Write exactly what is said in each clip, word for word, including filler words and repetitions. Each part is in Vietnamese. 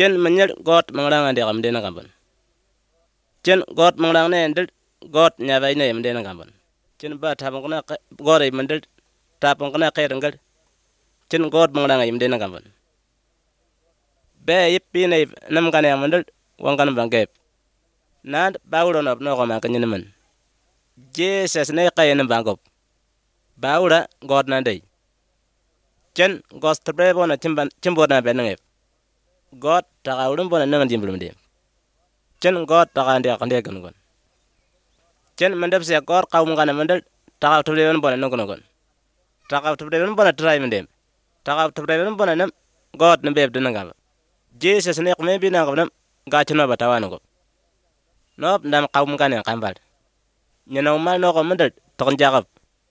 chen manyar got mangrang ande kam dena kamban chen got mangrang ne ndel got nya bai ne yam dena kamban chen ba ta bang na gore mandel ta bang na khair ngal chen got mangrang yam dena kamban be yipi ne nam kan yam mandel wan kan bangep nan bawro no no ko ma kan man Jesus ne kay ne bangop bawra got na dei chen gos tre bona chimban chimbo na be ngep got ta gawrum bona nan jimbulum de chen got ta ga ndia kan de kan gon chen mandep se gor qawm kan mandel ta ga tubre bona non gon gon ta ga tubre bona tray mandem ta ga tubre bona nam got ne be de ngam Jesus ne ko me bi na gam ga chino batawana go nop ndam qawm kan en kambal nyano mal no ko mandel to njagab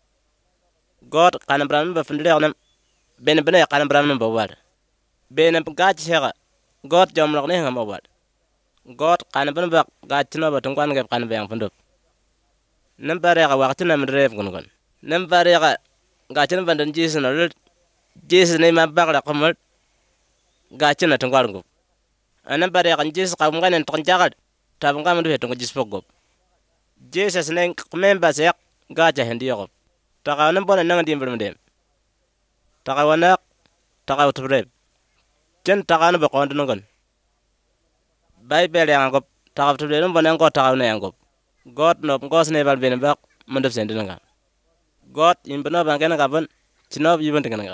got kan bram ba fundre nam ben ben kan bram ba war ben ga chega got jom lok ne ngam war got kan ben ba ga chino ba tong kan ga kan ba yang fundup nam bare ga wakti nam rev gon gon nam bare ga ga chen ban dan Jesus no Jesus ne ma ba ga qamal ga chen tong war go anam bare ga Jesus qawm kan en to njagal ta bang kam do to jis fogop Jesus ne kmen ba se ga ja hendi yo ta ga nam bona nang dim brum dem ta ga wana ta ga tubre chen ta ga no ba kon don gon bible yang gop ta ga tubre no bona ko ta ga ne yang gop god no ngos ne bal ben ba man def sen nga god in bana ba ngena ga ban chino bi ban nga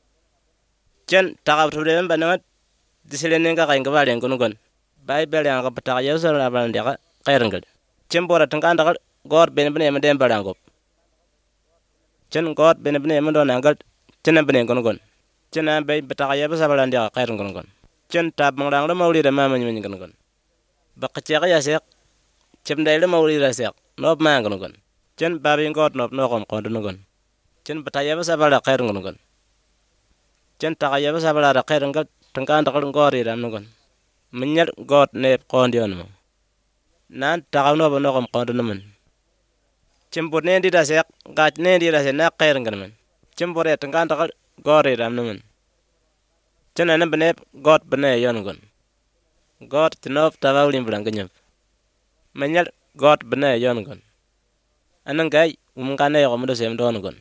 chen ta ga tubre ba na disele ne nga ga nga ba len gon gon bible yang gop ta ga yeso na ba ndega khairan gal chen bora tan kan dagal god ben ben em dem ba ngop chen god ben ben em don angal chen ben gon gon chen am be ta ga yeba sa ba ndega khairan gon gon chen ta bang rang da mawli da ma man man gon gon ba ka che ga ya se chem dai da mawli da se nop ma gon gon chen ba bi god nop no kom kon don gon chen ba ta yeba sa ba da khairan gon gon chen ta ga yeba sa ba da khairan gal tan kan dagal ngori ram gon minyar god ne kon dion mo nan ta no ba no kom kon don man chimbo ne ndi da se ga ne ndi da se na khair ngan man chimbo re tan kan dagal gori ram man chana na bane god bane yon gon god tinop ta ba ulim blang nyap minyar god bane yon gon anan gai um kan ne ko mo do sem don gon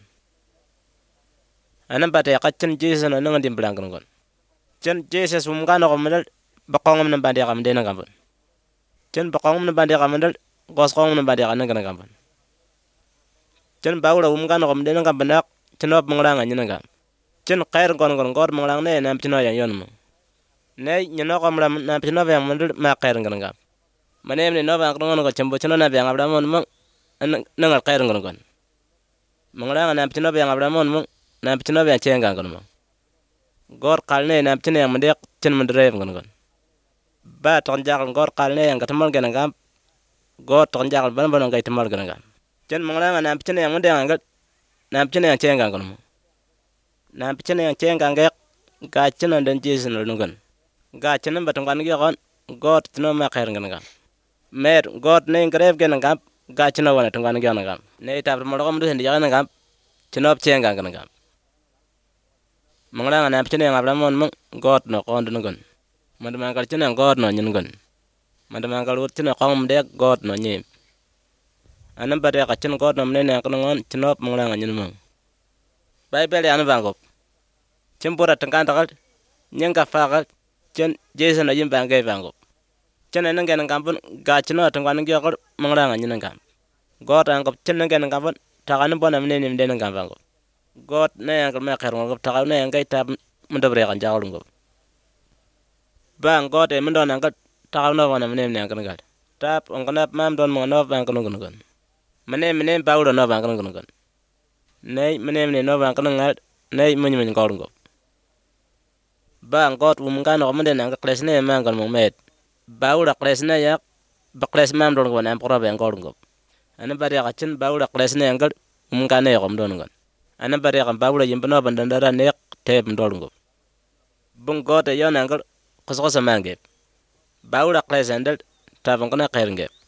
anan ba te qachin Jesus no ndim blang gon chen Jesus um kan ko mo ba qongam na ba de kam de na gam chen ba qongam na ba de kam dal gos qongam na ba de kan na gam chen ba ura um kan ko mo de na gam nak chenop mangranga nyina gam chen khair gon gon god mangrang ne nam chino yan yon mo ne nyino ko mram na chino ba mo ma khair ngan gam mane ne no ba ko ko chembo chino na ba ngabra mon mo na ngal khair gon gon mangranga na chino ba ngabra mon mo na chino ba chenga gon mo god kal ne na chino yan mo de chen mo drev gon gon ba ton jagal gor kal ne yang katamal gana gam god ton jagal ban ban ngai tamal gana gam chen mangranga na chino yan mo de ngal na chino yan chenga gon mo na chino yan chenga ngak ga chino dan Jesus no gon ga chino batong kan gi gon god tino ma khair gana gam mer god ne grave gana gam ga chino wana tong kan gi gana gam ne ta mo ko mo hen gana gam chino chenga gana gam mangranga na chino yan abram mon god no kon don gon man ma kal chino god no nyin gon man ma kal wut chino qom de god no nyim anam ba de ka chino god no ne ne kan ngon chino mangranga nyin mo bible yan bangop chembora tangkan takal nyanga fagal chen Jesus na yim bangay bangop chen nan ngan ngam ga chino tangkan ngi ko mangranga nyin ngam god angop chen ngan ngam takan bona ne nim den ngam bangop god ne yang ma khair ngop takal ne ngai tab mundobre kan jawul ngop bang god e mundon angkat takal no bona ne ne kan gal tap onganap mam don mo no bang kan ngon mane mane bawdo no bang kan ngon nei mane mane no bang kan ngal nei mun mun ngor ngop bang god um kan ko mende nang kles ne mang kan mo met bawda kles ne yak ba kles mam don ko nam pro ben ngor ngop ana bari ka chen bawda kles ne ngal um kan ne ko don ngon ana bari ka bawda yim no ban dara ne teb ndol ngop bung god e yon ngal ko so so mange bawda kles ndal ta ban kana khair ngep